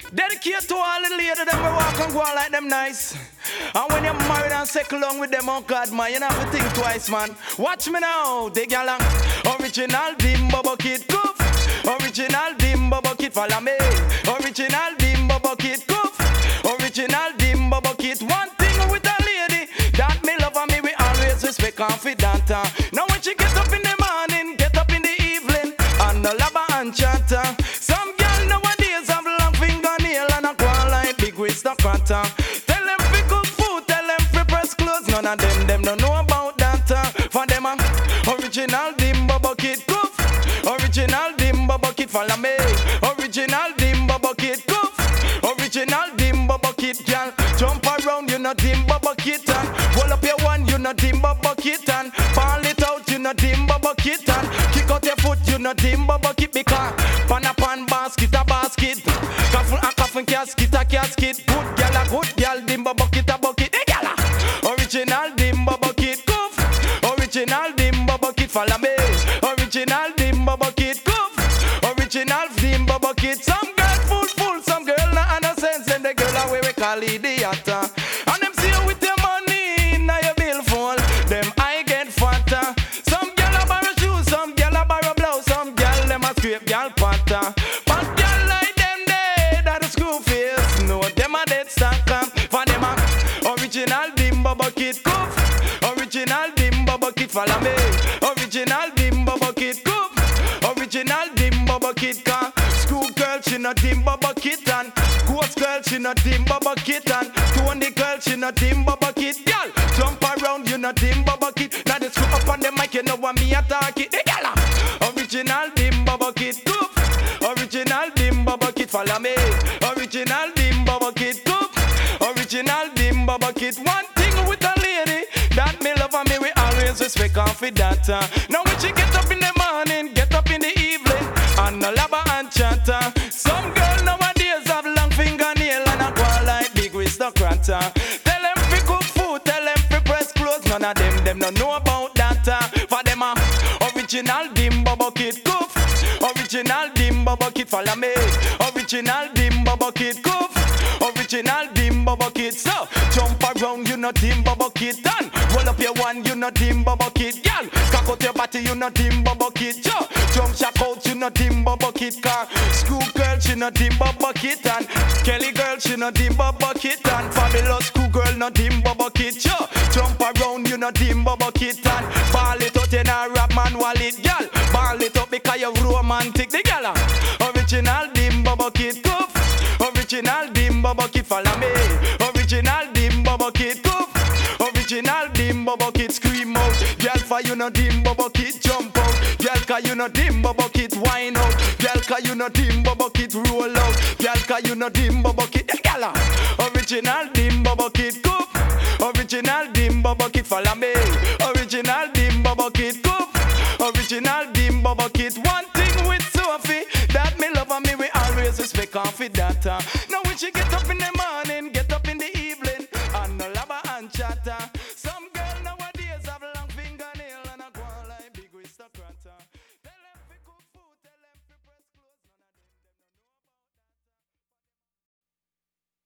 Dedicate to all the ladies that we walk and go on like them nice. And when you're married and settle along with them, oh God, man, you don't have to think twice, man. Watch me now, dig along. Original Dimbo Bucket Goof. Original Dimbo Bucket, follow me. Original Dimbo Bucket Goof. Original Dimbo Bucket. One thing with a lady that me love and me we always respect confident. Now when she get up in the morning, get up in the evening, and no lava and chatter. Some girl nowadays have long fingernail and a go like big aristocrat. Tell them fi cook food, tell them fi press clothes. None of them don't know about that. For them original Dimbo Bucket Goof. Original Dimbo Bucket, follow me. Original Dimbo Bucket Goof. Original Dimbo Bucket, girl. Jump around, you know Dimbo Bucket and roll up your one, you know Dimbo Bucket and ball it out, you know Dimbo Bucket and kick out your foot, you know Dimbo Bucket because pan a pan basket a basket, coffin a coffin casket a casket. Good girl a good girl, Dimbo Bucket a bucket, hey girl. Original Dimbo Bucket, goof. Original Dimbo Bucket, follow me. Original Dimbo Bucket, goof. Original Dimbo Bucket. Some girl full, some girl not innocent, and the girl away we call idiot. And them see you with your money, now your bill full. Them I get fatter. Some girl a borrow shoes, some girl a borrow blouse, some girl them a scrape girl patter. But girl like them dead at the school face, no them a dead sucker. For them a original Dimbo Bucket, goof. Original Dimbo Bucket, follow me. Original Dimbo Bucket, goof. Original Dimbo Bucket, car. School girl, she no Dimbo Bucket and ghost girl, she no Dimbo Bucket and Tony girl, she no Dimbo Bucket. Girl, jump around, you no Dimbo Bucket. Now they screw up on the mic, you know what me attack it. The girl, original Dimbo Bucket, goof. Original Dimbo Bucket, follow me. Original Dimbo Bucket, goof. Original Dimbo Bucket. One thing with a lady that me love and me we always respect confident. Now when she get up in the morning, get up in the evening, and no lava and chatter. Some girl nowadays have long fingernail and a go like big aristocrat. Tell them fi cook food, tell them fi press clothes. None of them don't know about that. For them original Dimbo Bucket, goof. Original Dimbo Bucket, follow me. Original Dimbo Bucket, goof. Original Dimbo Bucket. So jump around, you know Dimbo Bucket and roll up your one, you know Dimbo Bucket. Girl, cock out your body, you know Dimbo Bucket. Yo, jump shack out, you know Dimbo Bucket. Car school girl, she know Dimbo Bucket and Kelly girl, she know Dimbo Bucket and fabulous school girl, no Dimbo Bucket. Yo, jump around, you know Dimbo Bucket and ball it out in a rap man wallet. Girl, ball it up because you're romantic. The girl, original Dimbo Bucket, goof. Original Dimbo Bucket, follow me. Original Dimbo Bucket, goof. Original Dimbo Bucket, scream out. Girl, for you know Dimbo Bucket, jump out. Girl, cause you know Dimbo Bucket, wine out. Girl, cause you know Dimbo Bucket, roll out. Girl, cause you know Dimbo Bucket, girl. Original Dimbo Bucket, goof. Original Dimbo Bucket, follow me. Original Dimbo Bucket, goof. Original Dimbo Bucket. One thing with Sophie that me love and me we always respect confident. Now when she get